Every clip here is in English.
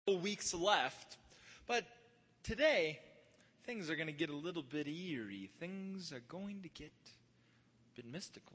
Weeks left, but today things are going to get a little bit eerie. Things are going to get a bit mystical.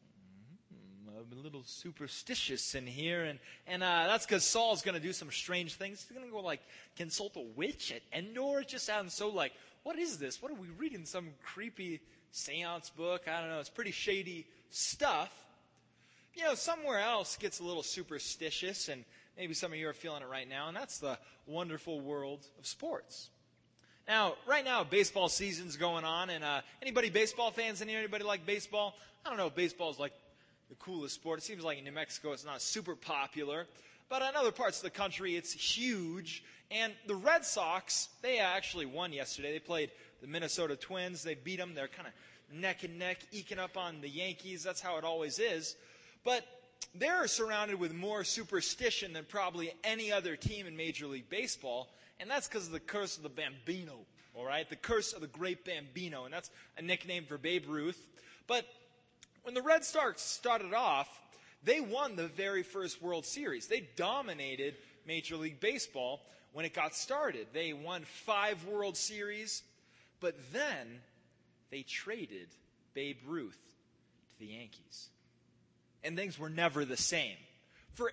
I'm a little superstitious in here, and that's because Saul's going to do some strange things. He's going to go consult a witch at Endor. It just sounds so what is this? What are we reading? Some creepy seance book? I don't know. It's pretty shady stuff. Somewhere else gets a little superstitious, and maybe some of you are feeling it right now, and that's the wonderful world of sports. Now, right now, baseball season's going on, and anybody baseball fans in here? Anybody like baseball? I don't know if baseball is the coolest sport. It seems like in New Mexico it's not super popular, but in other parts of the country it's huge. And the Red Sox, they actually won yesterday. They played the Minnesota Twins. They beat them. They're kind of neck and neck, eking up on the Yankees. That's how it always is. But they're surrounded with more superstition than probably any other team in Major League Baseball, and that's because of the curse of the Bambino, all right? The curse of the great Bambino, and that's a nickname for Babe Ruth. But when the Red Sox started off, they won the very first World Series. They dominated Major League Baseball when it got started. They won 5 World Series, but then they traded Babe Ruth to the Yankees. And things were never the same. For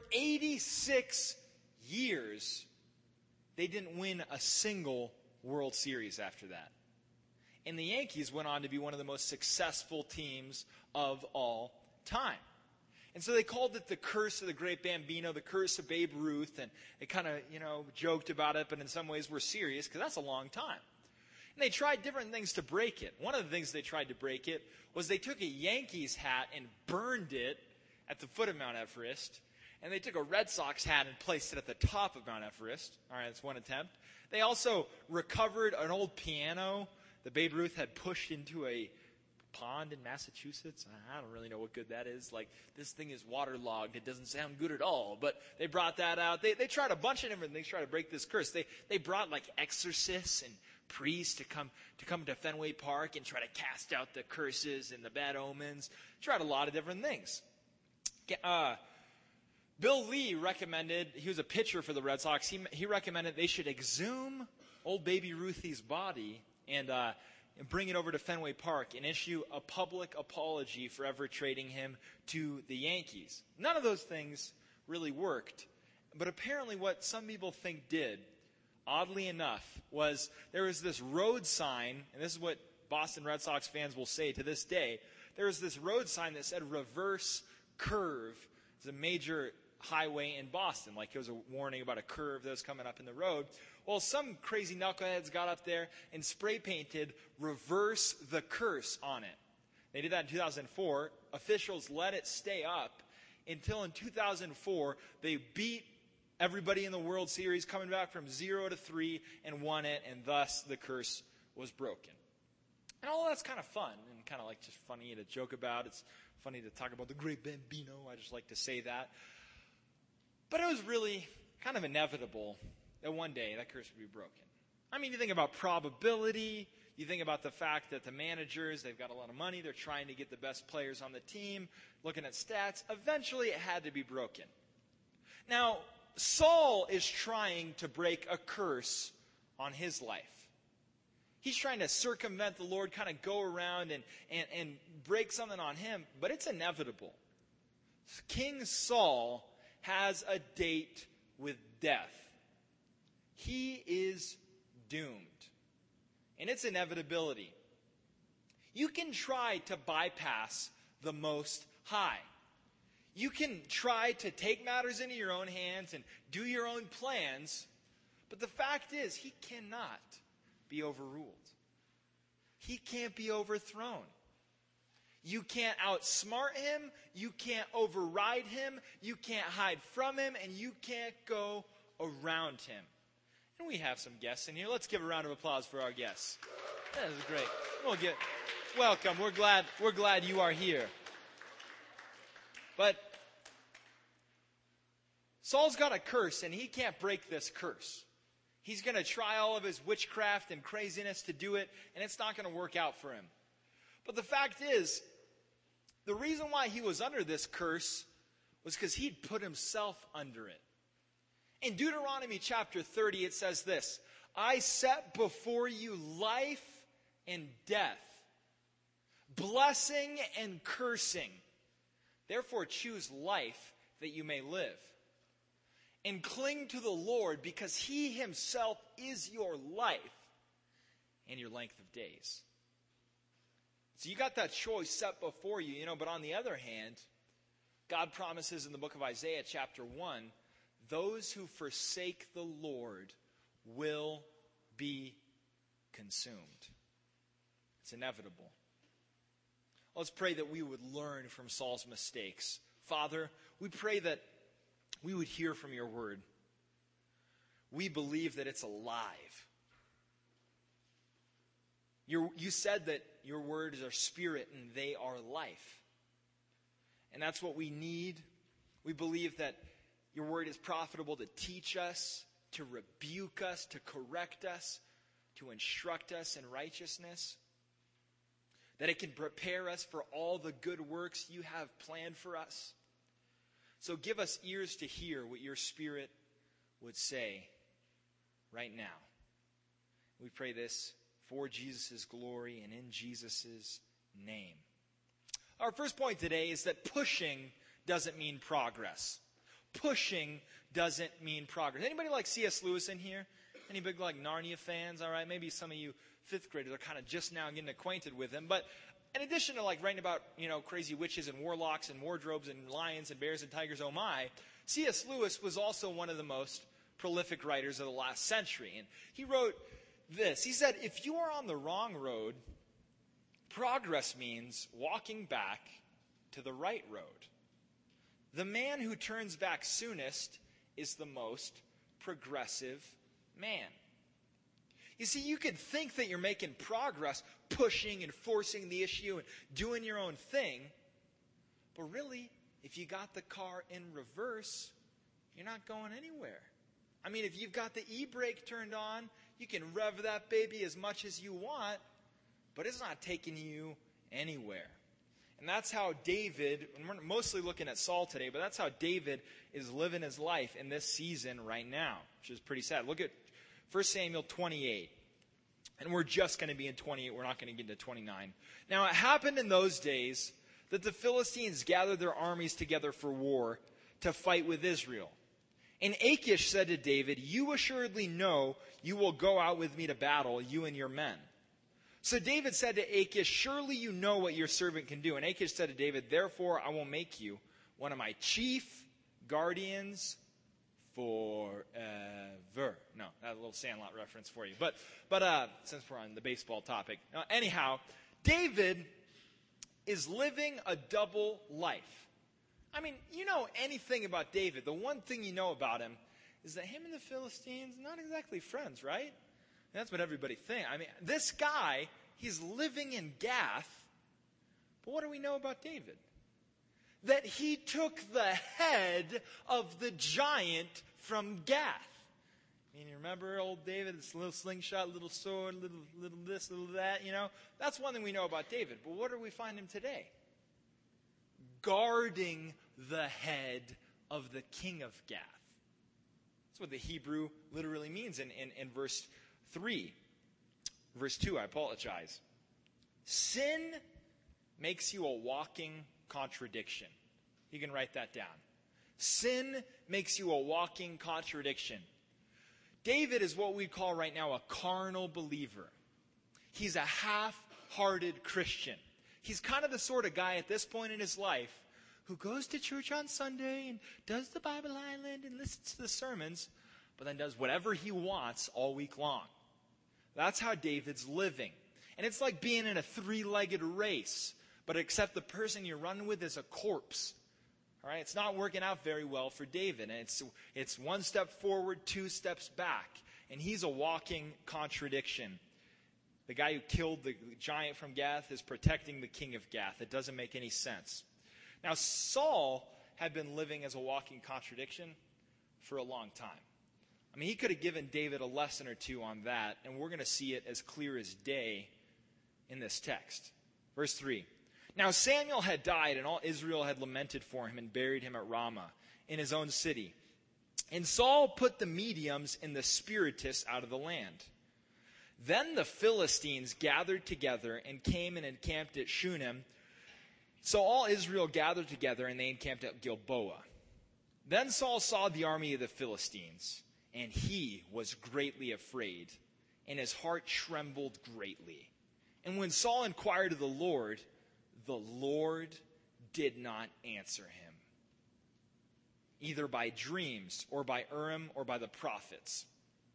86 years, they didn't win a single World Series after that. And the Yankees went on to be one of the most successful teams of all time. And so they called it the curse of the great Bambino, the curse of Babe Ruth, and they kind of, joked about it, but in some ways were serious because that's a long time. And they tried different things to break it. One of the things they tried to break it was they took a Yankees hat and burned it at the foot of Mount Everest, and they took a Red Sox hat and placed it at the top of Mount Everest. All right, that's one attempt. They also recovered an old piano that Babe Ruth had pushed into a pond in Massachusetts. I don't really know what good that is. This thing is waterlogged. It doesn't sound good at all. But they brought that out. They tried a bunch of different things to try to break this curse. They brought exorcists and priests to come to Fenway Park and try to cast out the curses and the bad omens. Tried a lot of different things. Bill Lee recommended, he was a pitcher for the Red Sox, he recommended they should exhume old baby Ruthie's body and bring it over to Fenway Park and issue a public apology for ever trading him to the Yankees. None of those things really worked, but apparently what some people think did, oddly enough, was there was this road sign, and this is what Boston Red Sox fans will say to this day, there was this road sign that said reverse curve. It's a major highway in Boston. It was a warning about a curve that was coming up in the road. Well, some crazy knuckleheads got up there and spray painted reverse the curse on it. They did that in 2004. Officials let it stay up until in 2004 they beat everybody in the World Series, coming back from 0-3 and won it, and thus the curse was broken. And all that's kind of fun and kind of just funny to joke about. It's funny to talk about the great Bambino. I just like to say that. But it was really kind of inevitable that one day that curse would be broken. I mean, you think about probability. You think about the fact that the managers, they've got a lot of money. They're trying to get the best players on the team. Looking at stats. Eventually, it had to be broken. Now, Saul is trying to break a curse on his life. He's trying to circumvent the Lord, kind of go around and break something on him, but it's inevitable. King Saul has a date with death. He is doomed. And it's inevitability. You can try to bypass the Most High. You can try to take matters into your own hands and do your own plans, but the fact is, he cannot be overruled. He can't be overthrown. You can't outsmart him. You can't override him. You can't hide from him. And you can't go around him. And we have some guests in here. Let's give a round of applause for our guests. That is great. Welcome. We're glad you are here. But Saul's got a curse, and he can't break this curse. He's going to try all of his witchcraft and craziness to do it, and it's not going to work out for him. But the fact is, the reason why he was under this curse was because he'd put himself under it. In Deuteronomy chapter 30, it says this, I set before you life and death, blessing and cursing. Therefore choose life that you may live. And cling to the Lord, because he himself is your life and your length of days. So you got that choice set before you, but on the other hand, God promises in the book of Isaiah chapter 1, those who forsake the Lord will be consumed. It's inevitable. Let's pray that we would learn from Saul's mistakes. Father, we pray that we would hear from your word. We believe that it's alive. You said that your words are spirit and they are life. And that's what we need. We believe that your word is profitable to teach us, to rebuke us, to correct us, to instruct us in righteousness. That it can prepare us for all the good works you have planned for us. So give us ears to hear what your Spirit would say right now. We pray this for Jesus' glory and in Jesus' name. Our first point today is that pushing doesn't mean progress. Pushing doesn't mean progress. Anybody like C.S. Lewis in here? Any big Narnia fans? All right, maybe some of you fifth graders are kind of just now getting acquainted with him. But in addition to writing about, crazy witches and warlocks and wardrobes and lions and bears and tigers, oh my, C.S. Lewis was also one of the most prolific writers of the last century. And he wrote this. He said, if you are on the wrong road, progress means walking back to the right road. The man who turns back soonest is the most progressive man. You see, you could think that you're making progress, pushing and forcing the issue and doing your own thing. But really, if you got the car in reverse, you're not going anywhere. I mean, if you've got the e-brake turned on, you can rev that baby as much as you want, but it's not taking you anywhere. And that's how David, and we're mostly looking at Saul today, but that's how David is living his life in this season right now, which is pretty sad. Look at 1 Samuel 28. And we're just going to be in 28. We're not going to get into 29. Now, it happened in those days that the Philistines gathered their armies together for war to fight with Israel. And Achish said to David, you assuredly know you will go out with me to battle, you and your men. So David said to Achish, surely you know what your servant can do. And Achish said to David, therefore I will make you one of my chief guardians forever. No, that's a little Sandlot reference for you. But since we're on the baseball topic. Anyhow, David is living a double life. I mean, you know anything about David, the one thing you know about him is that him and the Philistines, not exactly friends, right? And that's what everybody thinks. I mean, this guy, he's living in Gath. But what do we know about David? That he took the head of the giant from Gath. I mean, you remember old David, this little slingshot, little sword, little this, little that, That's one thing we know about David. But what do we find him today? Guarding the head of the king of Gath. That's what the Hebrew literally means in verse 3. Verse 2, I apologize. Sin makes you a walking contradiction. You can write that down. Sin makes you a walking contradiction. David is what we call right now a carnal believer. He's a half-hearted Christian. He's kind of the sort of guy at this point in his life who goes to church on Sunday and does the Bible Island and listens to the sermons, but then does whatever he wants all week long. That's how David's living. And it's like being in a three-legged race, but except the person you're running with is a corpse. All right, it's not working out very well for David. And it's one step forward, two steps back. And he's a walking contradiction. The guy who killed the giant from Gath is protecting the king of Gath. It doesn't make any sense. Now, Saul had been living as a walking contradiction for a long time. I mean, he could have given David a lesson or two on that, and we're going to see it as clear as day in this text. Verse 3. Now Samuel had died, and all Israel had lamented for him and buried him at Ramah in his own city. And Saul put the mediums and the spiritists out of the land. Then the Philistines gathered together and came and encamped at Shunem. So all Israel gathered together, and they encamped at Gilboa. Then Saul saw the army of the Philistines, and he was greatly afraid, and his heart trembled greatly. And when Saul inquired of the Lord did not answer him, either by dreams or by Urim or by the prophets.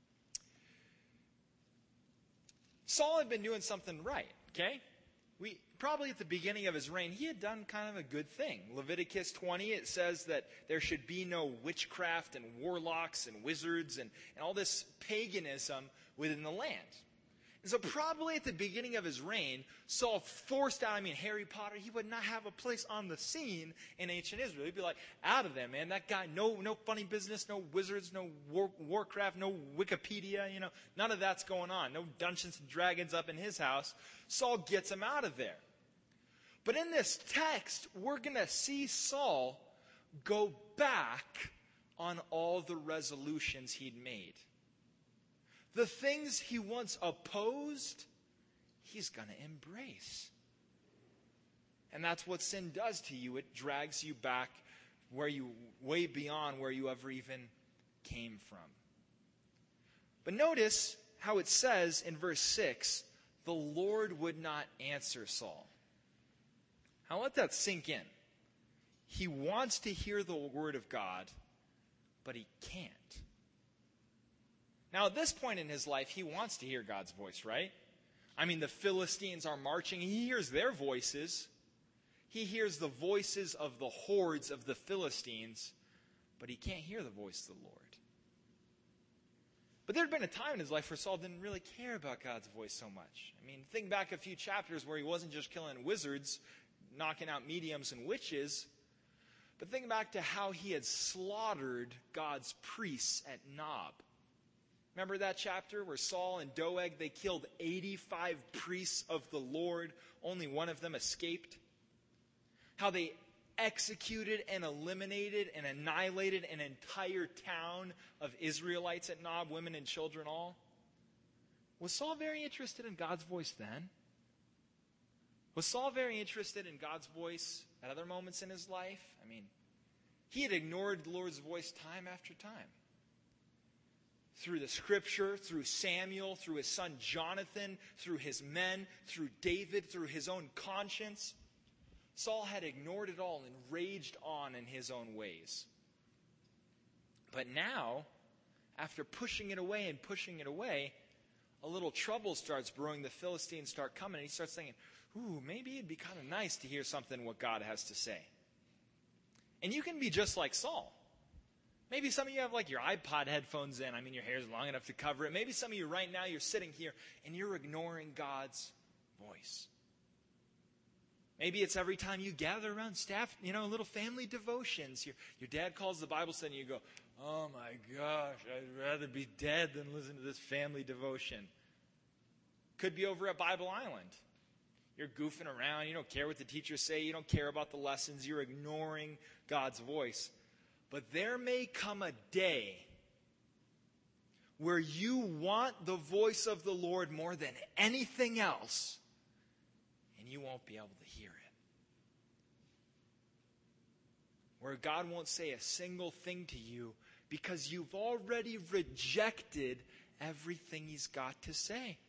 Saul had been doing something right, okay? Probably at the beginning of his reign, he had done kind of a good thing. Leviticus 20, it says that there should be no witchcraft and warlocks and wizards and all this paganism within the land. And so probably at the beginning of his reign, Saul forced out, Harry Potter, he would not have a place on the scene in ancient Israel. He'd be like, out of there, man. That guy, no funny business, no wizards, no Warcraft, no Wikipedia, none of that's going on. No Dungeons and Dragons up in his house. Saul gets him out of there. But in this text, we're going to see Saul go back on all the resolutions he'd made. The things he once opposed, he's going to embrace. And that's what sin does to you. It drags you back way beyond where you ever even came from. But notice how it says in verse 6, the Lord would not answer Saul. Now let that sink in. He wants to hear the word of God, but he can't. Now, at this point in his life, he wants to hear God's voice, right? The Philistines are marching. He hears their voices. He hears the voices of the hordes of the Philistines, but he can't hear the voice of the Lord. But there had been a time in his life where Saul didn't really care about God's voice so much. Think back a few chapters where he wasn't just killing wizards, knocking out mediums and witches, but think back to how he had slaughtered God's priests at Nob. Remember that chapter where Saul and Doeg, they killed 85 priests of the Lord. Only one of them escaped. How they executed and eliminated and annihilated an entire town of Israelites at Nob, women and children all. Was Saul very interested in God's voice then? Was Saul very interested in God's voice at other moments in his life? He had ignored the Lord's voice time after time. Through the scripture, through Samuel, through his son Jonathan, through his men, through David, through his own conscience. Saul had ignored it all and raged on in his own ways. But now, after pushing it away, a little trouble starts brewing. The Philistines start coming, and he starts thinking, maybe it'd be kind of nice to hear something what God has to say. And you can be just like Saul. Maybe some of you have your iPod headphones in. Your hair's long enough to cover it. Maybe some of you right now, you're sitting here and you're ignoring God's voice. Maybe it's every time you gather around staff, little family devotions. Your dad calls the Bible study and you go, oh my gosh, I'd rather be dead than listen to this family devotion. Could be over at Bible Island. You're goofing around. You don't care what the teachers say. You don't care about the lessons. You're ignoring God's voice. But there may come a day where you want the voice of the Lord more than anything else, and you won't be able to hear it. Where God won't say a single thing to you because you've already rejected everything He's got to say.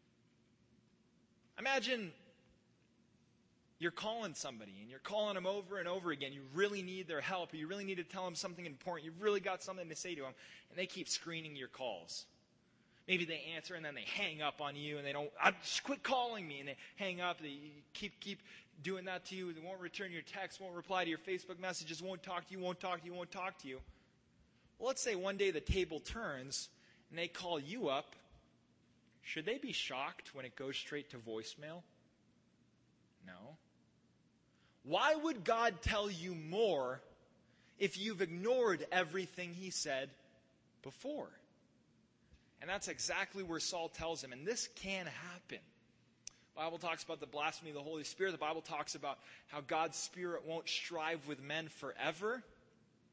Imagine you're calling somebody and you're calling them over and over again. You really need their help. Or you really need to tell them something important. You've really got something to say to them. And they keep screening your calls. Maybe they answer and then they hang up on you and they don't, just quit calling me. And they hang up. They keep doing that to you. They won't return your text, won't reply to your Facebook messages, won't talk to you. Well, let's say one day the table turns and they call you up. Should they be shocked when it goes straight to voicemail? No. Why would God tell you more if you've ignored everything He said before? And that's exactly where Saul tells him. And this can happen. The Bible talks about the blasphemy of the Holy Spirit. The Bible talks about how God's Spirit won't strive with men forever.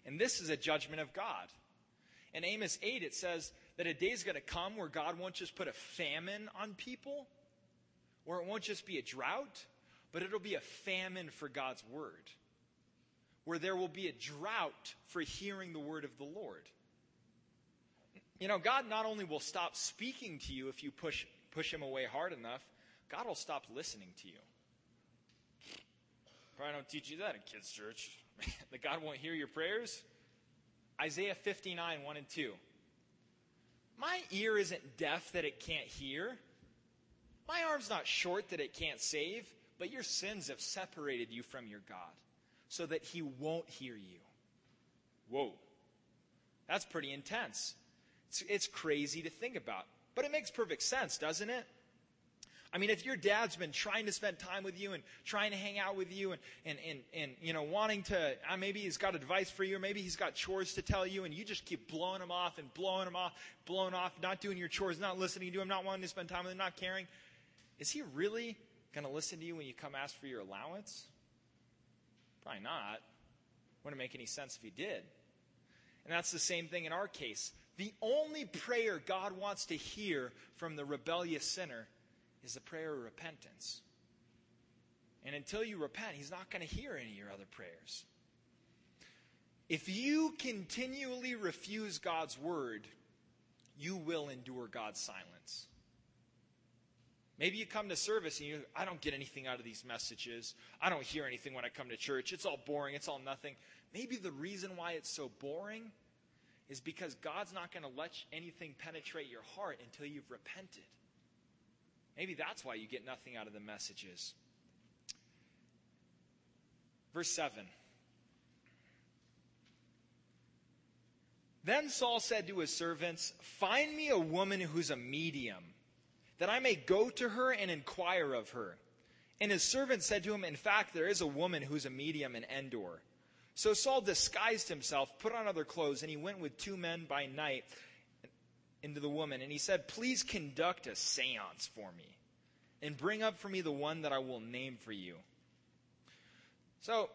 And this is a judgment of God. In Amos 8, it says that a day is going to come where God won't just put a famine on people, or it won't just be a drought, but it'll be a famine for God's word, where there will be a drought for hearing the word of the Lord. You know, God not only will stop speaking to you if you push him away hard enough, God will stop listening to you. Probably don't teach you that in kids' church. That God won't hear your prayers. Isaiah 59, 1 and 2. My ear isn't deaf that it can't hear. My arm's not short that it can't save. But your sins have separated you from your God, so that he won't hear you. Whoa. That's pretty intense. It's crazy to think about. But it makes perfect sense, doesn't it? I mean, if your dad's been trying to spend time with you and trying to hang out with you and you know, wanting to, maybe he's got advice for you, or maybe he's got chores to tell you, and you just keep blowing him off, not doing your chores, not listening to him, not wanting to spend time with him, not caring. Is he really going to listen to you when you come ask for your allowance? Probably not. Wouldn't make any sense if he did. And that's the same thing in our case. The only prayer God wants to hear from the rebellious sinner is the prayer of repentance. And until you repent, he's not going to hear any of your other prayers. If you continually refuse God's word, you will endure God's silence. Maybe you come to service and I don't get anything out of these messages. I don't hear anything when I come to church. It's all boring. It's all nothing. Maybe the reason why it's so boring is because God's not going to let anything penetrate your heart until you've repented. Maybe that's why you get nothing out of the messages. Verse 7. Then Saul said to his servants, "Find me a woman who's a medium, that I may go to her and inquire of her." And his servant said to him, "In fact, there is a woman who's a medium in Endor." So Saul disguised himself, put on other clothes, and he went with 2 men by night into the woman. And he said, "Please conduct a seance for me, and bring up for me the one that I will name for you." So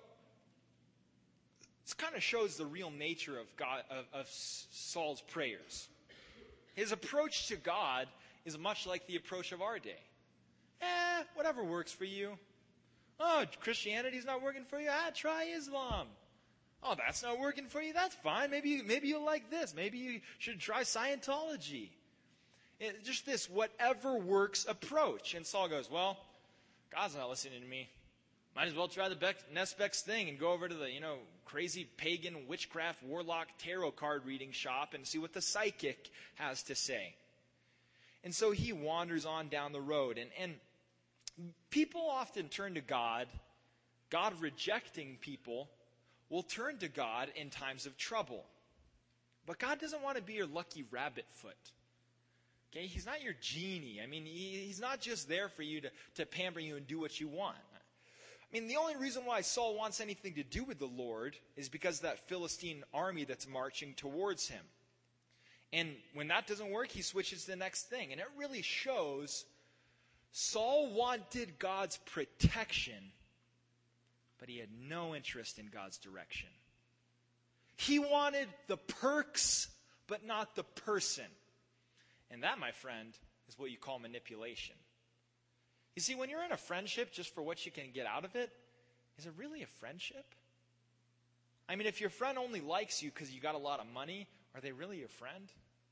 this kind of shows the real nature of God, of Saul's prayers. His approach to God is much like the approach of our day. Whatever works for you. Oh, Christianity's not working for you? Try Islam. Oh, that's not working for you? That's fine. Maybe you'll like this. Maybe you should try Scientology. Just this whatever works approach. And Saul goes, well, God's not listening to me. Might as well try the next best thing and go over to the, crazy pagan witchcraft warlock tarot card reading shop and see what the psychic has to say. And so he wanders on down the road. And people often turn to God. God rejecting people will turn to God in times of trouble. But God doesn't want to be your lucky rabbit foot. Okay? He's not your genie. I mean, he's not just there for you to pamper you and do what you want. I mean, the only reason why Saul wants anything to do with the Lord is because of that Philistine army that's marching towards him. And when that doesn't work, he switches to the next thing. And it really shows Saul wanted God's protection, but he had no interest in God's direction. He wanted the perks, but not the person. And that, my friend, is what you call manipulation. You see, when you're in a friendship just for what you can get out of it, is it really a friendship? I mean, if your friend only likes you because you got a lot of money, are they really your friend?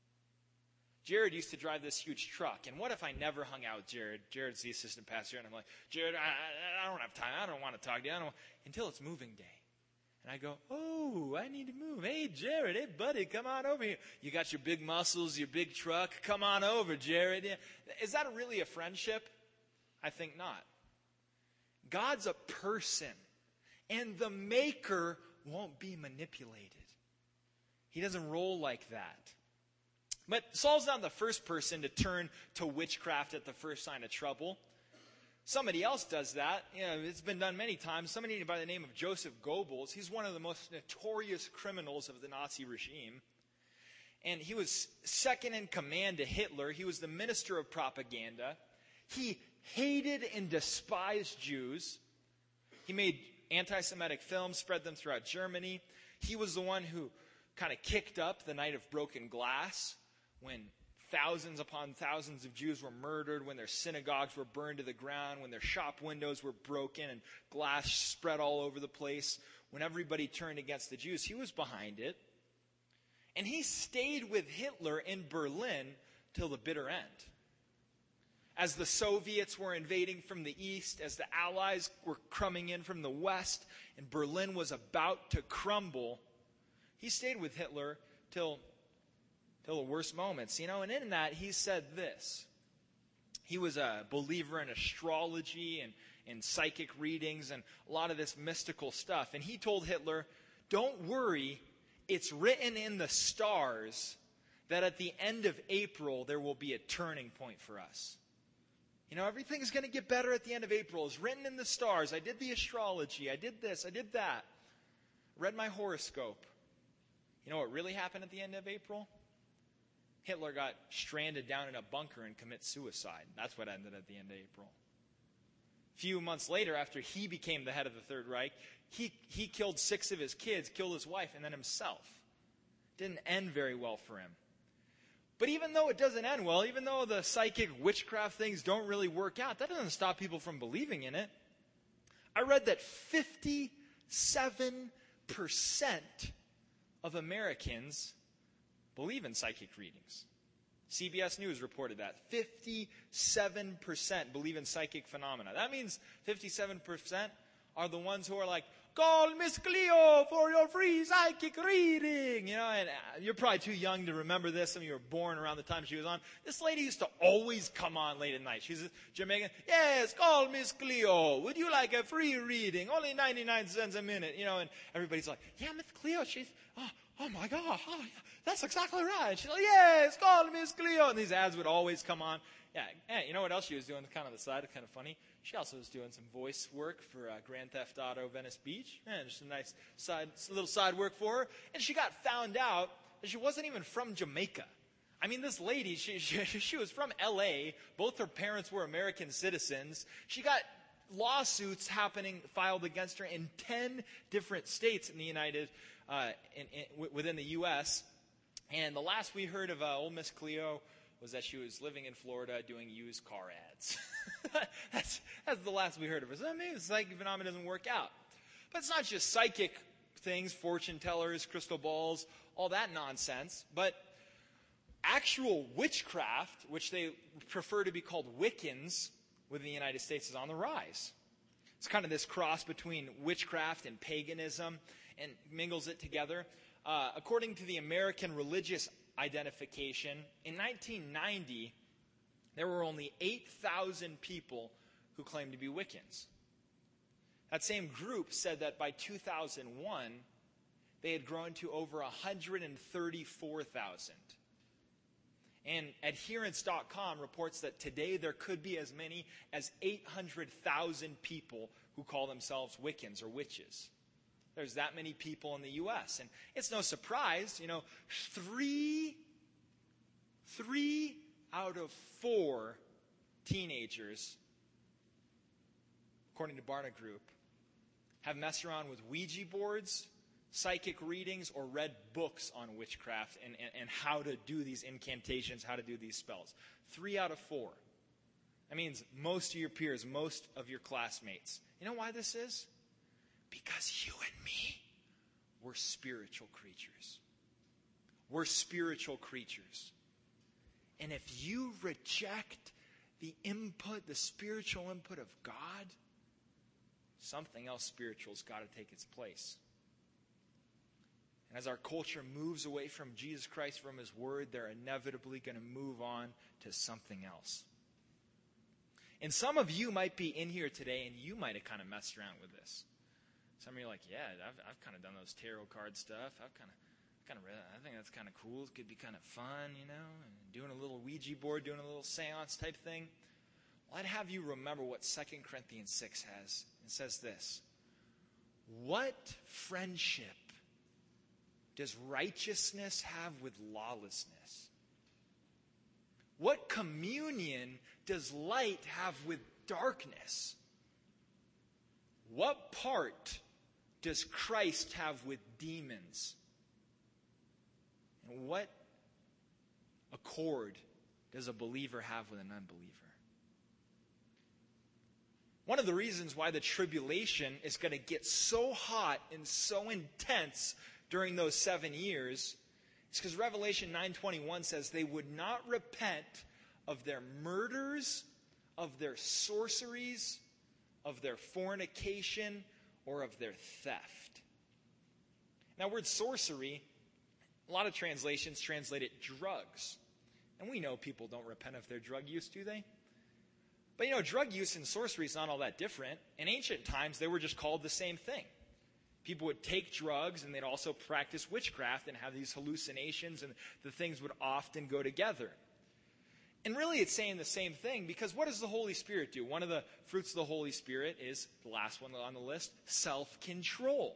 Jared used to drive this huge truck, and what if I never hung out with Jared? Jared's the assistant pastor, and I'm like, Jared, I don't have time. I don't want to talk to you. Until it's moving day. And I go, oh, I need to move. Hey, Jared, hey, buddy, come on over here. You got your big muscles, your big truck. Come on over, Jared. Is that really a friendship? I think not. God's a person, and the maker won't be manipulated. He doesn't roll like that. But Saul's not the first person to turn to witchcraft at the first sign of trouble. Somebody else does that. It's been done many times. Somebody by the name of Joseph Goebbels. He's one of the most notorious criminals of the Nazi regime. And he was second in command to Hitler. He was the minister of propaganda. He hated and despised Jews. He made anti-Semitic films, spread them throughout Germany. He was the one who kind of kicked up the night of broken glass when thousands upon thousands of Jews were murdered, when their synagogues were burned to the ground, when their shop windows were broken and glass spread all over the place, when everybody turned against the Jews. He was behind it. And he stayed with Hitler in Berlin till the bitter end. As the Soviets were invading from the east, as the Allies were coming in from the west, and Berlin was about to crumble, he stayed with Hitler till the worst moments. And in that, he said this. He was a believer in astrology and psychic readings and a lot of this mystical stuff. And he told Hitler, don't worry, it's written in the stars that at the end of April, there will be a turning point for us. Everything's going to get better at the end of April. It's written in the stars. I did the astrology. I did this. I did that. Read my horoscope. You know what really happened at the end of April? Hitler got stranded down in a bunker and commit suicide. That's what ended at the end of April. A few months later, after he became the head of the Third Reich, he killed 6 of his kids, killed his wife, and then himself. Didn't end very well for him. But even though it doesn't end well, even though the psychic witchcraft things don't really work out, that doesn't stop people from believing in it. I read that 57% of Americans believe in psychic readings. CBS News reported that. 57% believe in psychic phenomena. That means 57% are the ones who are like, call Miss Cleo for your free psychic reading. And you're probably too young to remember this. Some of you were born around the time she was on. This lady used to always come on late at night. She's a Jamaican. Yes, call Miss Cleo. Would you like a free reading? Only 99 cents a minute. And everybody's like, yeah, Miss Cleo, she's, oh my God. Oh, yeah, that's exactly right. She's like, yes, call Miss Cleo. And these ads would always come on. Yeah, you know what else she was doing kind of the side? Kind of funny. She also was doing some voice work for Grand Theft Auto Venice Beach. Just a nice little side work for her. And she got found out that she wasn't even from Jamaica. I mean, this lady, she was from L.A. Both her parents were American citizens. She got lawsuits filed against her in 10 different states in the within the U.S. And the last we heard of old Miss Cleo was that she was living in Florida doing used car ads. That's the last we heard of her. So maybe the psychic phenomenon doesn't work out. But it's not just psychic things, fortune tellers, crystal balls, all that nonsense. But actual witchcraft, which they prefer to be called Wiccans within the United States, is on the rise. It's kind of this cross between witchcraft and paganism and mingles it together. According to the American Religious Identification, in 1990, there were only 8,000 people who claimed to be Wiccans. That same group said that by 2001, they had grown to over 134,000. And Adherence.com reports that today there could be as many as 800,000 people who call themselves Wiccans or witches. There's that many people in the U.S. And it's no surprise, three out of 4 teenagers, according to Barna Group, have messed around with Ouija boards, psychic readings, or read books on witchcraft and how to do these incantations, how to do these spells. 3 out of 4. That means most of your peers, most of your classmates. You know why this is? Because you and me, we're spiritual creatures. We're spiritual creatures. And if you reject the spiritual input of God, something else spiritual's got to take its place. And as our culture moves away from Jesus Christ, from His Word, they're inevitably going to move on to something else. And some of you might be in here today and you might have kind of messed around with this. Some of you are like, yeah, I've kind of done those tarot card stuff. I think that's kind of cool. It could be kind of fun, and doing a little Ouija board, doing a little seance type thing. Well, I'd have you remember what 2 Corinthians 6 has. It says this: what friendship does righteousness have with lawlessness? What communion does light have with darkness? What part does Christ have with demons. And what accord does a believer have with an unbeliever? One of the reasons why the tribulation is going to get so hot and so intense during those 7 years is because Revelation 9:21 says they would not repent of their murders, of their sorceries, of their fornication, or of their theft. Now, word sorcery, a lot of translations translate it drugs. And we know people don't repent of their drug use, do they? But drug use and sorcery is not all that different. In ancient times, they were just called the same thing. People would take drugs and they'd also practice witchcraft and have these hallucinations, and the things would often go together. And really it's saying the same thing, because what does the Holy Spirit do? One of the fruits of the Holy Spirit is, the last one on the list, self-control.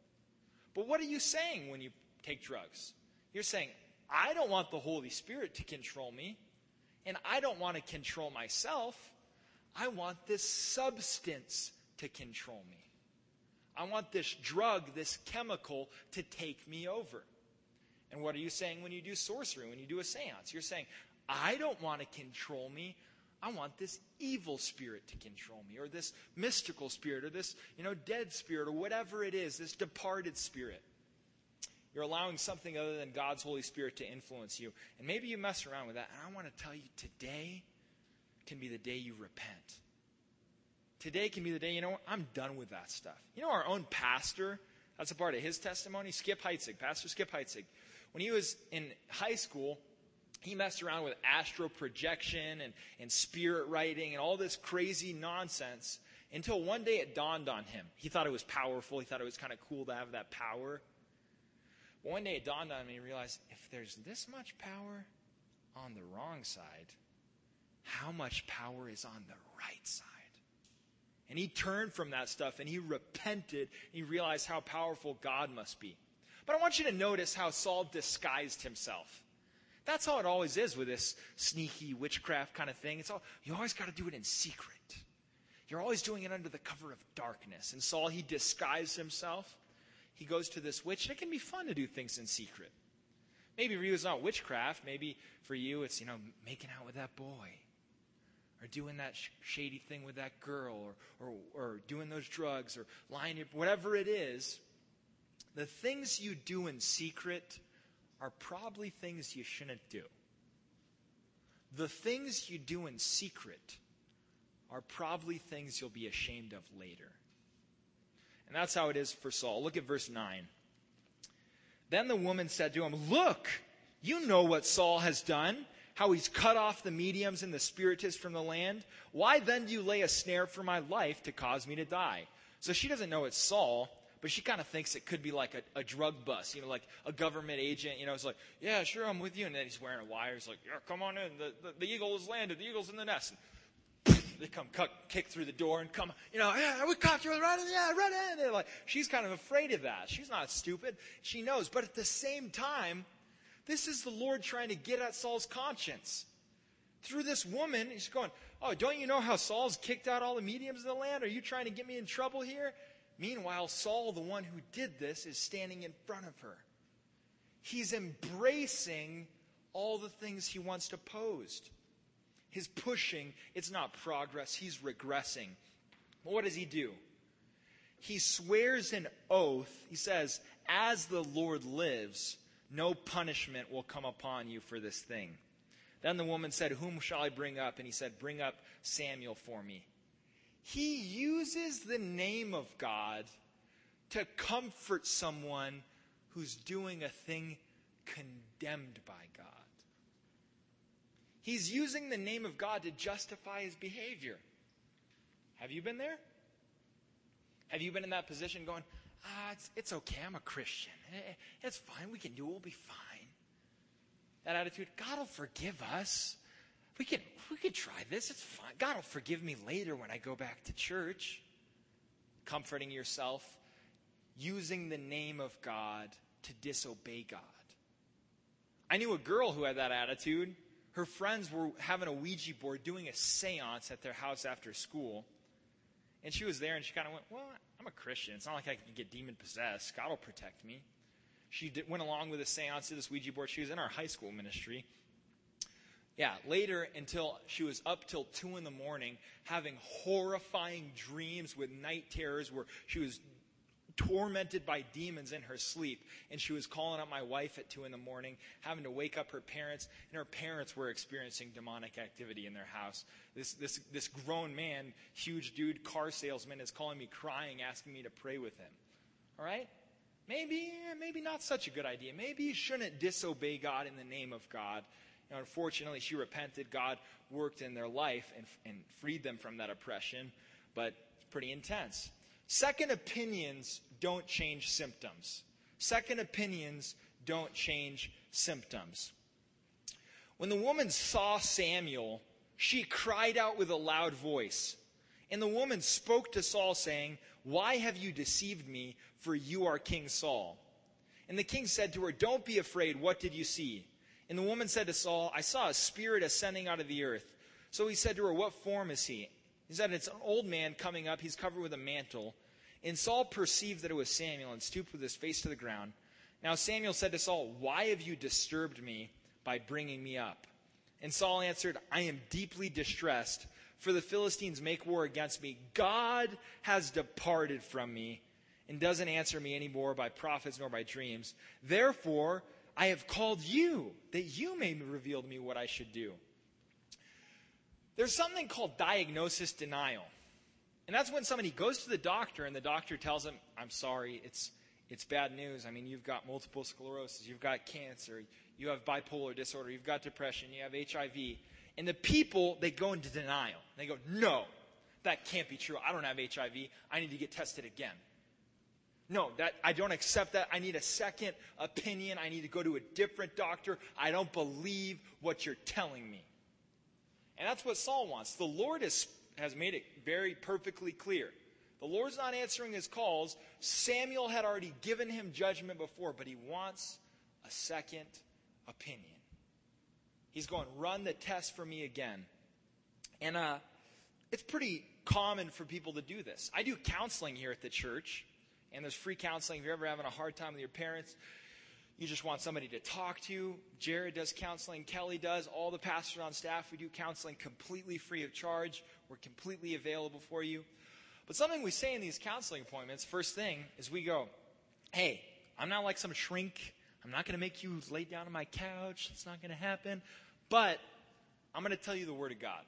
But what are you saying when you take drugs? You're saying, I don't want the Holy Spirit to control me, and I don't want to control myself. I want this substance to control me. I want this drug, this chemical, to take me over. And what are you saying when you do sorcery, when you do a seance? You're saying, I don't want to control me. I want this evil spirit to control me, or this mystical spirit, or this, dead spirit, or whatever it is, this departed spirit. You're allowing something other than God's Holy Spirit to influence you. And maybe you mess around with that. And I want to tell you, today can be the day you repent. Today can be the day, I'm done with that stuff. Our own pastor, that's a part of his testimony, Skip Heitzig, Pastor Skip Heitzig. When he was in high school, he messed around with astral projection and spirit writing and all this crazy nonsense until one day it dawned on him. He thought it was powerful. He thought it was kind of cool to have that power. But one day it dawned on him and he realized, if there's this much power on the wrong side, how much power is on the right side? And he turned from that stuff and he repented. And he realized how powerful God must be. But I want you to notice how Saul disguised himself. That's how it always is with this sneaky witchcraft kind of thing. You always got to do it in secret. You're always doing it under the cover of darkness. And Saul, he disguised himself. He goes to this witch. And it can be fun to do things in secret. Maybe for you it's not witchcraft. Maybe for you it's, making out with that boy. Or doing that shady thing with that girl. Or doing those drugs. Or lying, whatever it is. The things you do in secret are probably things you shouldn't do. The things you do in secret are probably things you'll be ashamed of later. And that's how it is for Saul. Look at verse 9. Then the woman said to him, "Look, you know what Saul has done, how he's cut off the mediums and the spiritists from the land. Why then do you lay a snare for my life to cause me to die?" So she doesn't know it's Saul, but she kind of thinks it could be like a drug bust, like a government agent. It's like, "Yeah, sure, I'm with you." And then he's wearing a wire. He's like, "Yeah, come on in. The eagle has landed. The eagle's in the nest." And they come kick through the door and come, "Yeah, we caught you right in. Yeah, right in." They're like, she's kind of afraid of that. She's not stupid. She knows. But at the same time, this is the Lord trying to get at Saul's conscience. Through this woman, he's going, "Oh, don't you know how Saul's kicked out all the mediums in the land? Are you trying to get me in trouble here?" Meanwhile, Saul, the one who did this, is standing in front of her. He's embracing all the things he once opposed. His pushing, it's not progress. He's regressing. But what does he do? He swears an oath. He says, "As the Lord lives, no punishment will come upon you for this thing." Then the woman said, "Whom shall I bring up?" And he said, "Bring up Samuel for me." He uses the name of God to comfort someone who's doing a thing condemned by God. He's using the name of God to justify his behavior. Have you been there? Have you been in that position going, it's okay, I'm a Christian. It's fine, we can do it, we'll be fine. That attitude, God will forgive us. We could try this. It's fine. God will forgive me later when I go back to church. Comforting yourself, using the name of God to disobey God. I knew a girl who had that attitude. Her friends were having a Ouija board, doing a seance at their house after school. And she was there and she kind of went, "Well, I'm a Christian. It's not like I can get demon-possessed. God will protect me. She went along with a seance to this Ouija board. She was in our high school ministry. Yeah, later until she was up till 2 in the morning having horrifying dreams with night terrors where she was tormented by demons in her sleep. And she was calling up my wife at 2 in the morning, having to wake up her parents. And her parents were experiencing demonic activity in their house. This grown man, huge dude, car salesman, is calling me crying, asking me to pray with him. All right? Maybe not such a good idea. Maybe you shouldn't disobey God in the name of God. Unfortunately, she repented. God worked in their life and freed them from that oppression. But it's pretty intense. Second opinions don't change symptoms. Second opinions don't change symptoms. When the woman saw Samuel, she cried out with a loud voice. And the woman spoke to Saul, saying, "Why have you deceived me? For you are King Saul." And the king said to her, "Don't be afraid. What did you see?" And the woman said to Saul, "I saw a spirit ascending out of the earth." So he said to her, "What form is he?" He said, "It's an old man coming up. He's covered with a mantle." And Saul perceived that it was Samuel and stooped with his face to the ground. Now Samuel said to Saul, "Why have you disturbed me by bringing me up?" And Saul answered, "I am deeply distressed, for the Philistines make war against me. God has departed from me and doesn't answer me anymore by prophets nor by dreams. Therefore, I have called you, that you may reveal to me what I should do." There's something called diagnosis denial. And that's when somebody goes to the doctor and the doctor tells them, "I'm sorry, it's bad news. I mean, you've got multiple sclerosis, you've got cancer, you have bipolar disorder, you've got depression, you have HIV. And the people, they go into denial. They go, "No, that can't be true. I don't have HIV. I need to get tested again. No, I don't accept that. I need a second opinion. I need to go to a different doctor. I don't believe what you're telling me." And that's what Saul wants. The Lord has made it very perfectly clear. The Lord's not answering his calls. Samuel had already given him judgment before, but he wants a second opinion. He's going, "Run the test for me again." And it's pretty common for people to do this. I do counseling here at the church. And there's free counseling. If you're ever having a hard time with your parents, you just want somebody to talk to. Jared does counseling. Kelly does. All the pastors on staff, we do counseling completely free of charge. We're completely available for you. But something we say in these counseling appointments, first thing, is we go, "Hey, I'm not like some shrink. I'm not going to make you lay down on my couch. It's not going to happen. But I'm going to tell you the Word of God.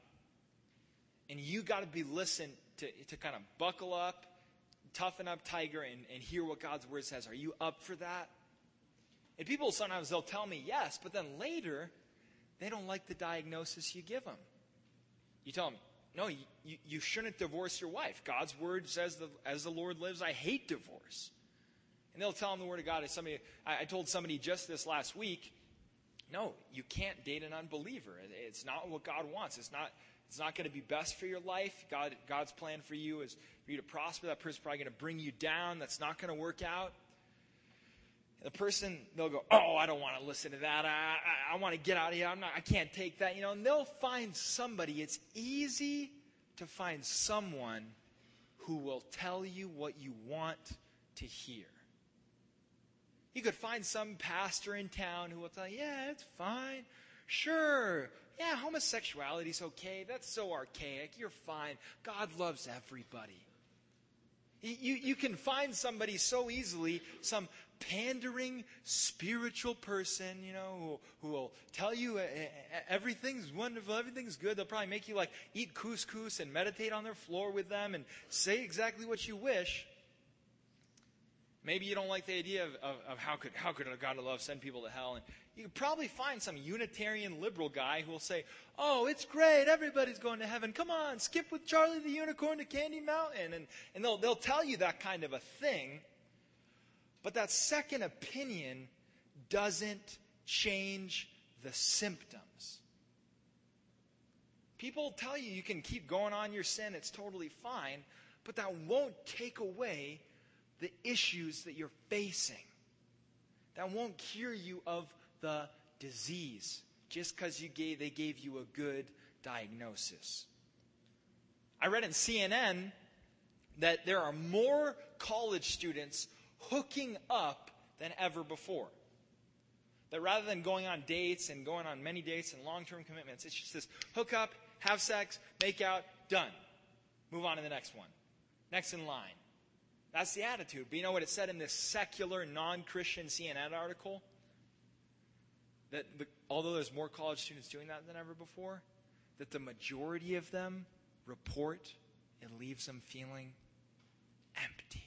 And you got to be listened to kind of buckle up, toughen up, tiger, and hear what God's Word says. Are you up for that?" And people sometimes, they'll tell me yes, but then later, they don't like the diagnosis you give them. You tell them, "No, you shouldn't divorce your wife. God's Word says, as the Lord lives, I hate divorce." And they'll tell them the Word of God. I told somebody just this last week, "No, you can't date an unbeliever. It's not what God wants. It's not going to be best for your life. God's plan for you is for you to prosper. That person's probably going to bring you down. That's not going to work out." The person, they'll go, "Oh, I don't want to listen to that. I want to get out of here. I can't take that." And they'll find somebody. It's easy to find someone who will tell you what you want to hear. You could find some pastor in town who will tell you, "Yeah, it's fine. Sure. Yeah, homosexuality's okay. That's so archaic. You're fine. God loves everybody." You can find somebody so easily, some pandering spiritual person, who will tell you everything's wonderful, everything's good. They'll probably make you eat couscous and meditate on their floor with them and say exactly what you wish. Maybe you don't like the idea of how could a God of love send people to hell. And you could probably find some Unitarian liberal guy who will say, "Oh, it's great. Everybody's going to heaven. Come on, skip with Charlie the Unicorn to Candy Mountain." And they'll tell you that kind of a thing. But that second opinion doesn't change the symptoms. People tell you can keep going on your sin. It's totally fine. But that won't take away the issues that you're facing. That won't cure you of the disease just because they gave you a good diagnosis. I read in CNN that there are more college students hooking up than ever before. That rather than going on dates and going on many dates and long-term commitments, it's just this hook up, have sex, make out, done. Move on to the next one. Next in line. That's the attitude. But you know what it said in this secular, non-Christian CNN article? That although there's more college students doing that than ever before, that the majority of them report it leaves them feeling empty,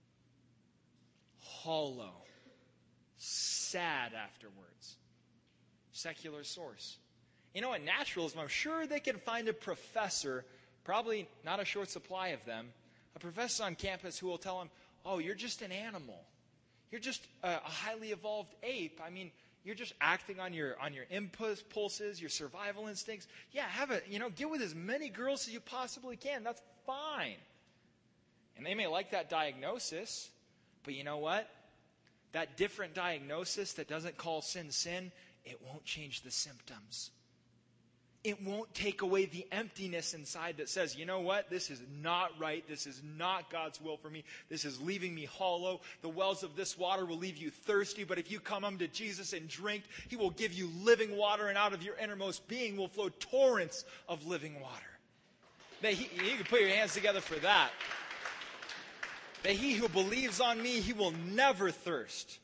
hollow, sad afterwards. Secular source. You know, in naturalism, I'm sure they can find a professor, probably not a short supply of them, a professor on campus who will tell them, oh, you're just an animal. You're just a highly evolved ape. I mean, you're just acting on your impulses, your survival instincts. Yeah, get with as many girls as you possibly can. That's fine. And they may like that diagnosis, but you know what? That different diagnosis that doesn't call sin sin, it won't change the symptoms. It won't take away the emptiness inside that says, you know what? This is not right. This is not God's will for me. This is leaving me hollow. The wells of this water will leave you thirsty, but if you come unto Jesus and drink, He will give you living water, and out of your innermost being will flow torrents of living water. You can put your hands together for that. That he who believes on me, he will never thirst.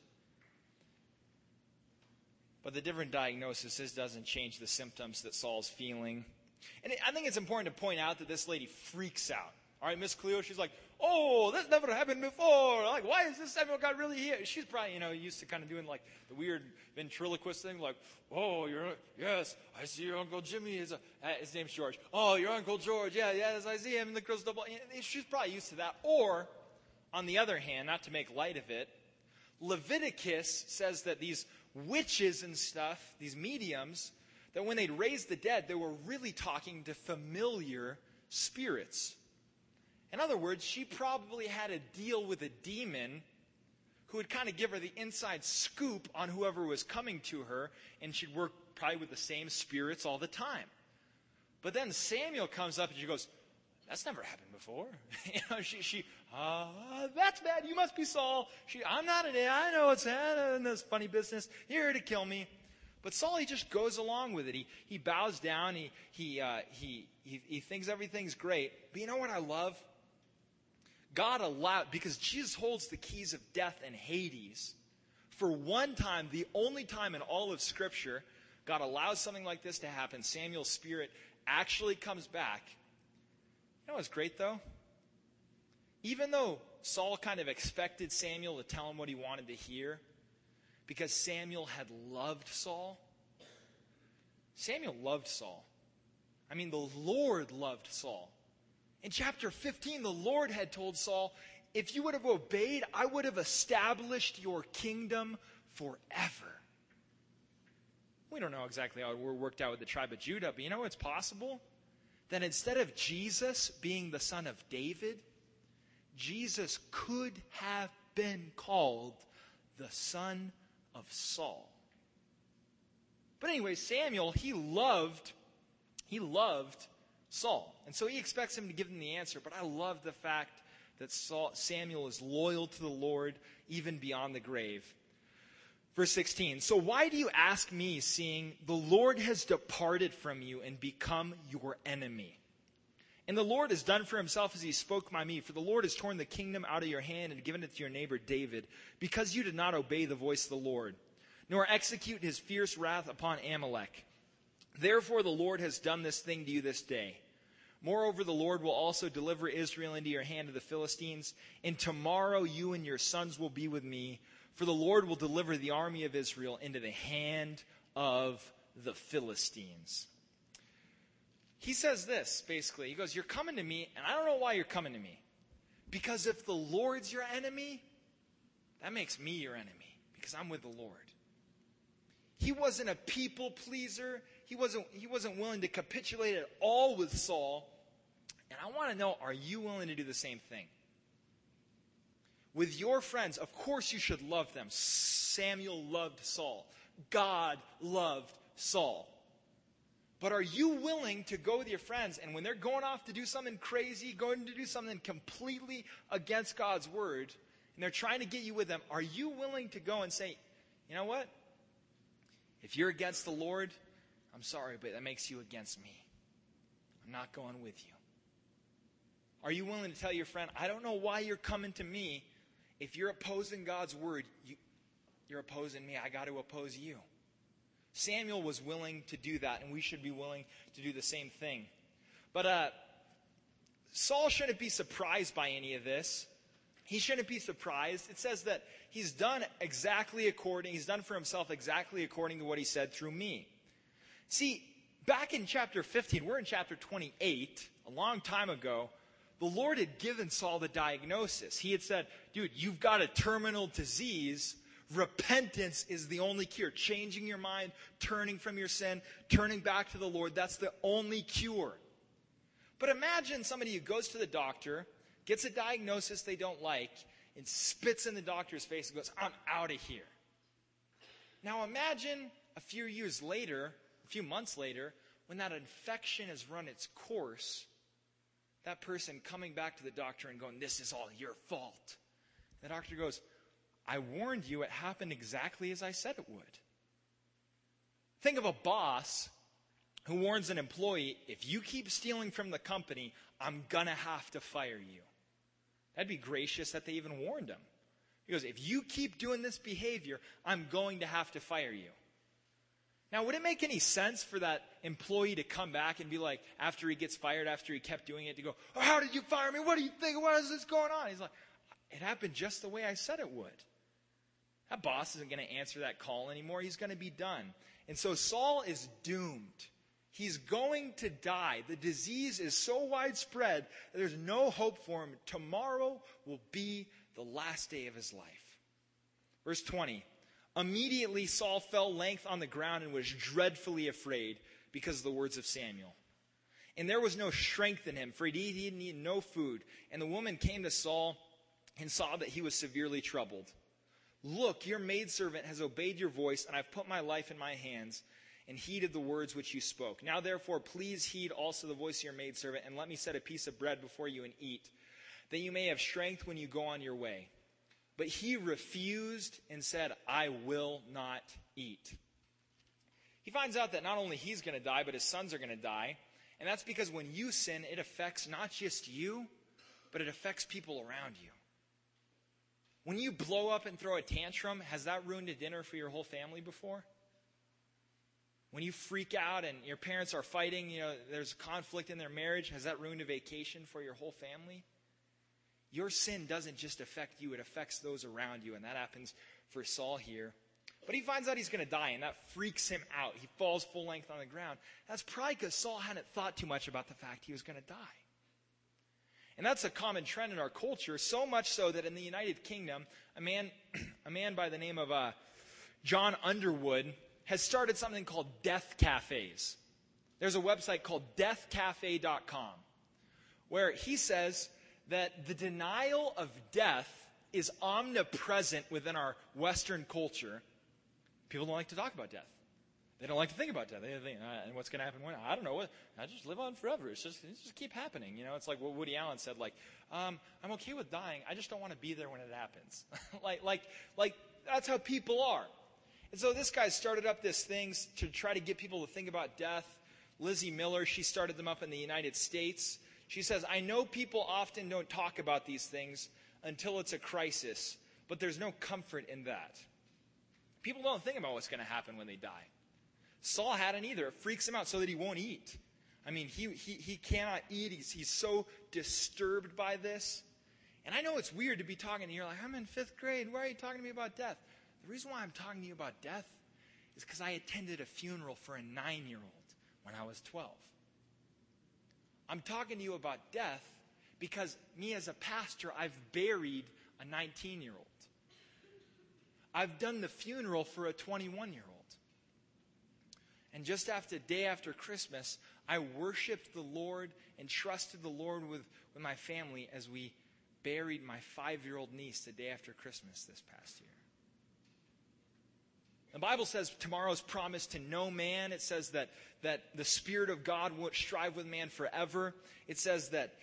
But the different diagnosis doesn't change the symptoms that Saul's feeling. And I think it's important to point out that this lady freaks out. All right, Miss Cleo, she's like, oh, that's never happened before. Like, why is this Samuel God really here? She's probably, used to kind of doing like the weird ventriloquist thing. Like, oh, yes, I see your Uncle Jimmy. His name's George. Oh, your Uncle George. Yes, I see him in the crystal ball. She's probably used to that. Or, on the other hand, not to make light of it, Leviticus says that these witches and stuff, these mediums, that when they'd raise the dead, they were really talking to familiar spirits. In other words, she probably had a deal with a demon who would kind of give her the inside scoop on whoever was coming to her, and she'd work probably with the same spirits all the time. But then Samuel comes up and she goes, that's never happened before. That's bad. You must be Saul. I'm not an I know it's in this funny business. You're here to kill me. But Saul, he just goes along with it. He bows down. He thinks everything's great. But you know what I love? God allowed, because Jesus holds the keys of death and Hades. For one time, the only time in all of Scripture, God allows something like this to happen. Samuel's spirit actually comes back. You know what's great, though? Even though Saul kind of expected Samuel to tell him what he wanted to hear, because Samuel had loved Saul, Samuel loved Saul. I mean, the Lord loved Saul. In chapter 15, the Lord had told Saul, if you would have obeyed, I would have established your kingdom forever. We don't know exactly how it worked out with the tribe of Judah, but you know what's possible? That instead of Jesus being the son of David, Jesus could have been called the son of Saul. But anyway, Samuel, he loved Saul. And so he expects him to give him the answer. But I love the fact that Samuel is loyal to the Lord even beyond the grave. Verse 16, so why do you ask me, seeing the Lord has departed from you and become your enemy? And the Lord has done for himself as he spoke by me. For the Lord has torn the kingdom out of your hand and given it to your neighbor David, because you did not obey the voice of the Lord, nor execute his fierce wrath upon Amalek. Therefore the Lord has done this thing to you this day. Moreover, the Lord will also deliver Israel into your hand of the Philistines, and tomorrow you and your sons will be with me, for the Lord will deliver the army of Israel into the hand of the Philistines. He says this, basically. He goes, you're coming to me, and I don't know why you're coming to me. Because if the Lord's your enemy, that makes me your enemy, because I'm with the Lord. He wasn't a people pleaser. He wasn't willing to capitulate at all with Saul. And I want to know, are you willing to do the same thing? With your friends, of course you should love them. Samuel loved Saul. God loved Saul. But are you willing to go with your friends, and when they're going off to do something crazy, going to do something completely against God's word, and they're trying to get you with them, are you willing to go and say, you know what? If you're against the Lord, I'm sorry, but that makes you against me. I'm not going with you. Are you willing to tell your friend, I don't know why you're coming to me. If you're opposing God's word, you're opposing me. I got to oppose you. Samuel was willing to do that, and we should be willing to do the same thing. But Saul shouldn't be surprised by any of this. He shouldn't be surprised. It says that he's done for himself exactly according to what he said through me. See, back in chapter 15, we're in chapter 28, a long time ago, the Lord had given Saul the diagnosis. He had said, dude, you've got a terminal disease. Repentance is the only cure. Changing your mind, turning from your sin, turning back to the Lord, that's the only cure. But imagine somebody who goes to the doctor, gets a diagnosis they don't like, and spits in the doctor's face and goes, I'm out of here. Now imagine a few months later, when that infection has run its course, that person coming back to the doctor and going, this is all your fault. The doctor goes, I warned you, it happened exactly as I said it would. Think of a boss who warns an employee, if you keep stealing from the company, I'm going to have to fire you. That'd be gracious that they even warned him. He goes, if you keep doing this behavior, I'm going to have to fire you. Now, would it make any sense for that employee to come back and be like, after he gets fired, after he kept doing it, to go, oh, how did you fire me? What do you think? What is this going on? He's like, it happened just the way I said it would. That boss isn't going to answer that call anymore. He's going to be done. And so Saul is doomed. He's going to die. The disease is so widespread that there's no hope for him. Tomorrow will be the last day of his life. Verse 20. Immediately Saul fell length on the ground and was dreadfully afraid because of the words of Samuel. And there was no strength in him, for he had eaten no food. And the woman came to Saul and saw that he was severely troubled. Look, your maidservant has obeyed your voice, and I've put my life in my hands and heeded the words which you spoke. Now therefore, please heed also the voice of your maidservant, and let me set a piece of bread before you and eat, that you may have strength when you go on your way. But he refused and said, I will not eat. He finds out that not only he's going to die, but his sons are going to die. And that's because when you sin, it affects not just you, but it affects people around you. When you blow up and throw a tantrum, has that ruined a dinner for your whole family before? When you freak out and your parents are fighting, there's conflict in their marriage, has that ruined a vacation for your whole family? Your sin doesn't just affect you, it affects those around you, and that happens for Saul here. But he finds out he's going to die, and that freaks him out. He falls full length on the ground. That's probably because Saul hadn't thought too much about the fact he was going to die. And that's a common trend in our culture, so much so that in the United Kingdom, a man by the name of John Underwood has started something called death cafes. There's a website called deathcafe.com where he says that the denial of death is omnipresent within our Western culture. People don't like to talk about death. They don't like to think about death. They think, and what's going to happen when? I don't know. I just live on forever. It's just keep happening. It's like what Woody Allen said, I'm okay with dying. I just don't want to be there when it happens. like that's how people are. And so this guy started up these things to try to get people to think about death. Lizzie Miller, she started them up in the United States. She says, I know people often don't talk about these things until it's a crisis, but there's no comfort in that. People don't think about what's going to happen when they die. Saul hadn't either. It freaks him out so that he won't eat. I mean, he cannot eat. He's so disturbed by this. And I know it's weird to be talking to you. You're like, I'm in 5th grade. Why are you talking to me about death? The reason why I'm talking to you about death is because I attended a funeral for a 9-year-old when I was 12. I'm talking to you about death because me as a pastor, I've buried a 19-year-old. I've done the funeral for a 21-year-old. And just day after Christmas, I worshiped the Lord and trusted the Lord with my family as we buried my 5-year-old niece the day after Christmas this past year. The Bible says tomorrow is promised to no man. It says that the Spirit of God won't strive with man forever. It says that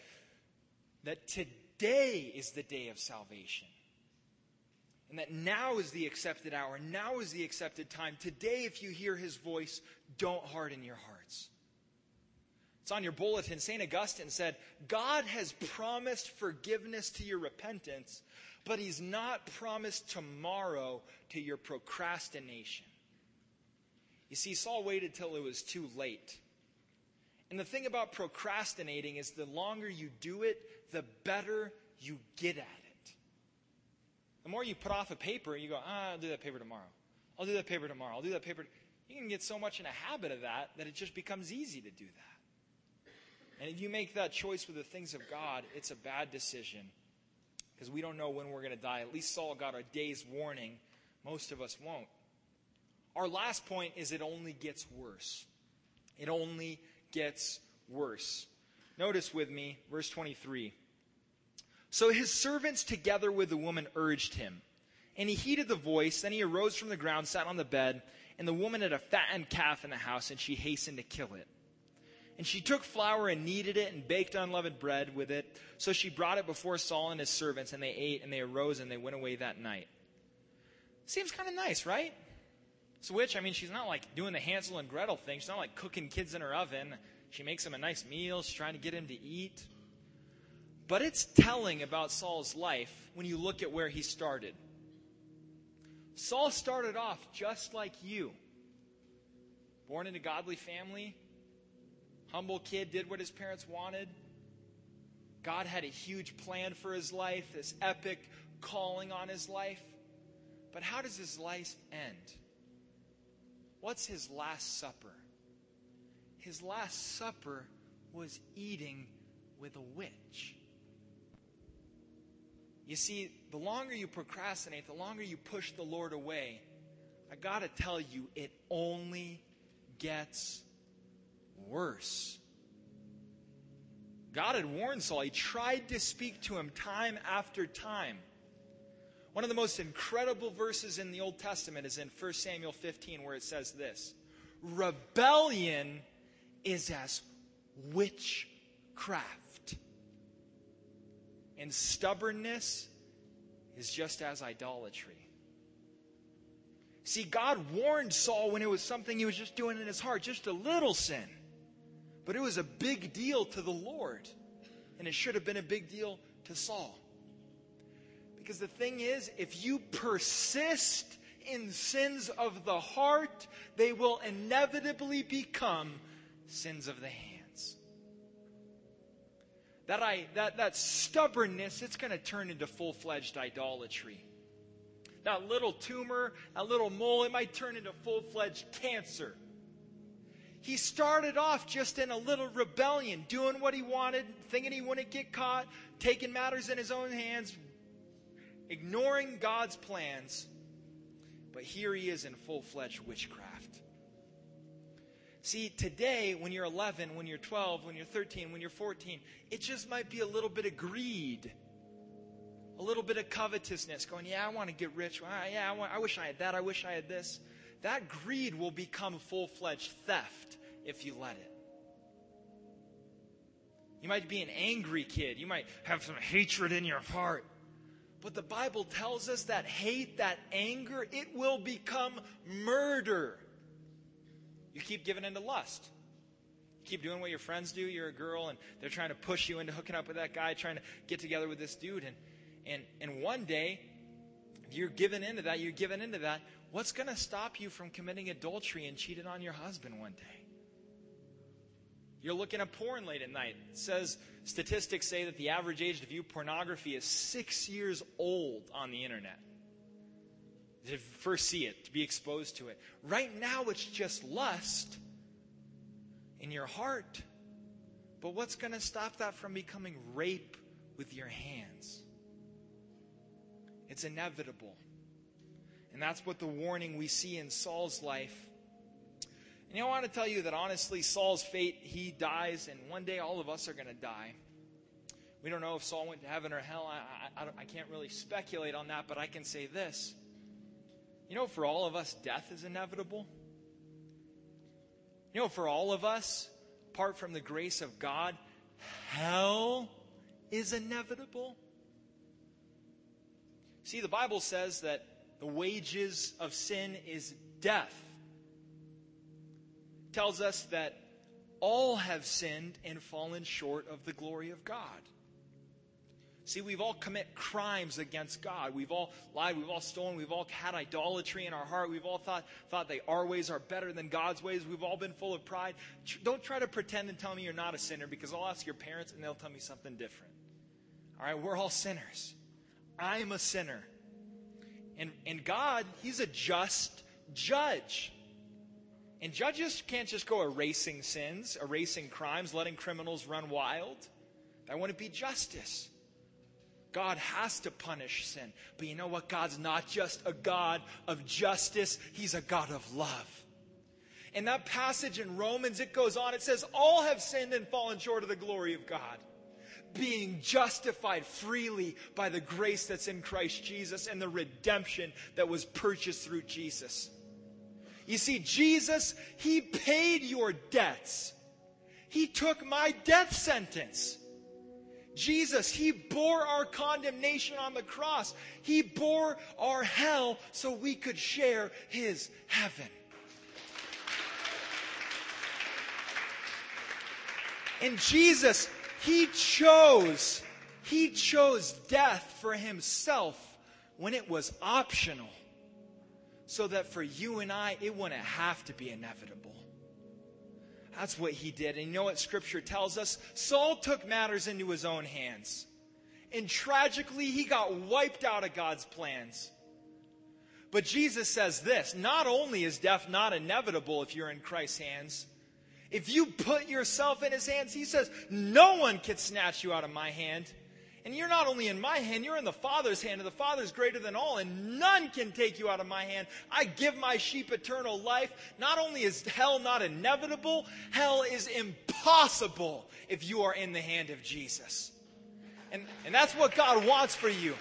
today is the day of salvation. And that now is the accepted hour. Now is the accepted time. Today, if you hear his voice, don't harden your hearts. It's on your bulletin. St. Augustine said, God has promised forgiveness to your repentance, but he's not promised tomorrow to your procrastination. You see, Saul waited till it was too late. And the thing about procrastinating is the longer you do it, the better you get at it. The more you put off a paper, you go, I'll do that paper tomorrow. I'll do that paper tomorrow. I'll do that paper. You can get so much in a habit of that it just becomes easy to do that. And if you make that choice with the things of God, it's a bad decision. Because we don't know when we're going to die. At least Saul got a day's warning. Most of us won't. Our last point is it only gets worse. It only gets worse. Notice with me, verse 23. So his servants together with the woman urged him. And he heeded the voice. Then he arose from the ground, sat on the bed. And the woman had a fattened calf in the house, and she hastened to kill it. And she took flour and kneaded it and baked unleavened bread with it. So she brought it before Saul and his servants, and they ate, and they arose, and they went away that night. Seems kind of nice, right? So she's not like doing the Hansel and Gretel thing. She's not like cooking kids in her oven. She makes him a nice meal. She's trying to get him to eat. But it's telling about Saul's life when you look at where he started. Saul started off just like you. Born in a godly family. Humble kid, did what his parents wanted. God had a huge plan for his life, this epic calling on his life. But how does his life end? What's his last supper? His last supper was eating with a witch. You see, the longer you procrastinate, the longer you push the Lord away, I got to tell you, it only gets worse. God had warned Saul. He tried to speak to him time after time. One of the most incredible verses in the Old Testament is in 1 Samuel 15, where it says this: rebellion is as witchcraft, and stubbornness is just as idolatry. See, God warned Saul when it was something he was just doing in his heart, just a little sin. But it was a big deal to the Lord. And it should have been a big deal to Saul. Because the thing is, if you persist in sins of the heart, they will inevitably become sins of the hands. That stubbornness, it's going to turn into full-fledged idolatry. That little tumor, that little mole, it might turn into full-fledged cancer. He started off just in a little rebellion, doing what he wanted, thinking he wouldn't get caught, taking matters in his own hands, ignoring God's plans. But here he is in full-fledged witchcraft. See, today, when you're 11, when you're 12, when you're 13, when you're 14, it just might be a little bit of greed. A little bit of covetousness, going, yeah, I want to get rich. I wish I had that. I wish I had this. That greed will become full-fledged theft if you let it. You might be an angry kid. You might have some hatred in your heart. But the Bible tells us that hate, that anger, it will become murder. You keep giving into lust. You keep doing what your friends do. You're a girl, and they're trying to push you into hooking up with that guy, trying to get together with this dude. And one day, you're giving into that. What's going to stop you from committing adultery and cheating on your husband one day? You're looking at porn late at night. It says, statistics say that the average age to view pornography is 6 years old on the internet. To first see it, to be exposed to it. Right now, it's just lust in your heart. But what's going to stop that from becoming rape with your hands? It's inevitable. And that's what the warning we see in Saul's life. And I want to tell you that honestly, Saul's fate, he dies, and one day all of us are going to die. We don't know if Saul went to heaven or hell. I can't really speculate on that, but I can say this. You know, for all of us, death is inevitable. You know, for all of us, apart from the grace of God, hell is inevitable. See, the Bible says that the wages of sin is death. It tells us that all have sinned and fallen short of the glory of God. See, we've all commit crimes against God. We've all lied, we've all stolen, we've all had idolatry in our heart. We've all thought that our ways are better than God's ways. We've all been full of pride. Don't try to pretend and tell me you're not a sinner, because I'll ask your parents and they'll tell me something different. All right, we're all sinners. I'm a sinner. And God, He's a just judge. And judges can't just go erasing sins, erasing crimes, letting criminals run wild. That wouldn't be justice. God has to punish sin. But you know what? God's not just a God of justice. He's a God of love. In that passage in Romans, it goes on. It says, all have sinned and fallen short of the glory of God, being justified freely by the grace that's in Christ Jesus and the redemption that was purchased through Jesus. You see, Jesus, He paid your debts. He took my death sentence. Jesus, He bore our condemnation on the cross. He bore our hell so we could share His heaven. And Jesus, He chose death for Himself when it was optional, so that for you and I, it wouldn't have to be inevitable. That's what He did. And you know what Scripture tells us? Saul took matters into his own hands. And tragically, he got wiped out of God's plans. But Jesus says this: not only is death not inevitable if you're in Christ's hands, if you put yourself in His hands, He says, no one can snatch you out of my hand. And you're not only in my hand, you're in the Father's hand, and the Father's greater than all, and none can take you out of my hand. I give my sheep eternal life. Not only is hell not inevitable, hell is impossible if you are in the hand of Jesus. And that's what God wants for you.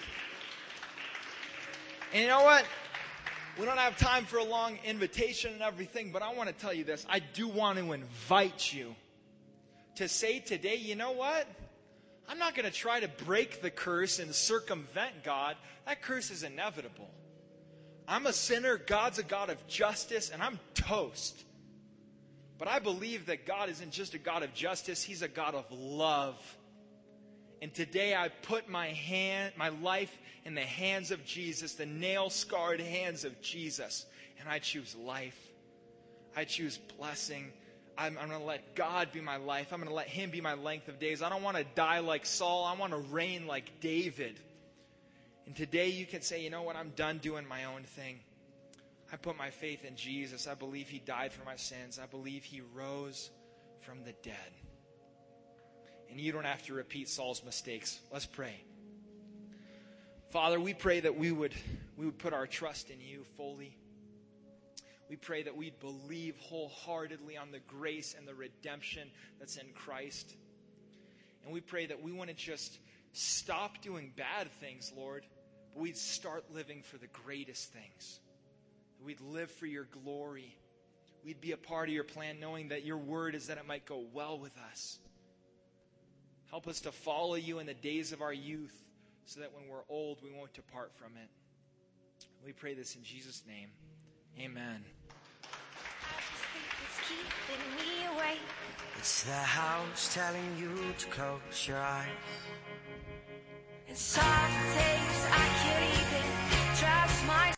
And you know what? We don't have time for a long invitation and everything, but I want to tell you this. I do want to invite you to say today, you know what? I'm not going to try to break the curse and circumvent God. That curse is inevitable. I'm a sinner. God's a God of justice, and I'm toast. But I believe that God isn't just a God of justice. He's a God of love. And today I put my life in the hands of Jesus, the nail-scarred hands of Jesus. And I choose life. I choose blessing. I'm going to let God be my life. I'm going to let Him be my length of days. I don't want to die like Saul. I want to reign like David. And today you can say, you know what? I'm done doing my own thing. I put my faith in Jesus. I believe He died for my sins. I believe He rose from the dead. And you don't have to repeat Saul's mistakes. Let's pray. Father, we pray that we would put our trust in You fully. We pray that we'd believe wholeheartedly on the grace and the redemption that's in Christ. And we pray that we wouldn't just stop doing bad things, Lord, but we'd start living for the greatest things. We'd live for Your glory. We'd be a part of Your plan, knowing that Your word is that it might go well with us. Help us to follow You in the days of our youth, so that when we're old, we won't depart from it. We pray this in Jesus' name. Amen. It's the house telling you to close your eyes. It's hard to take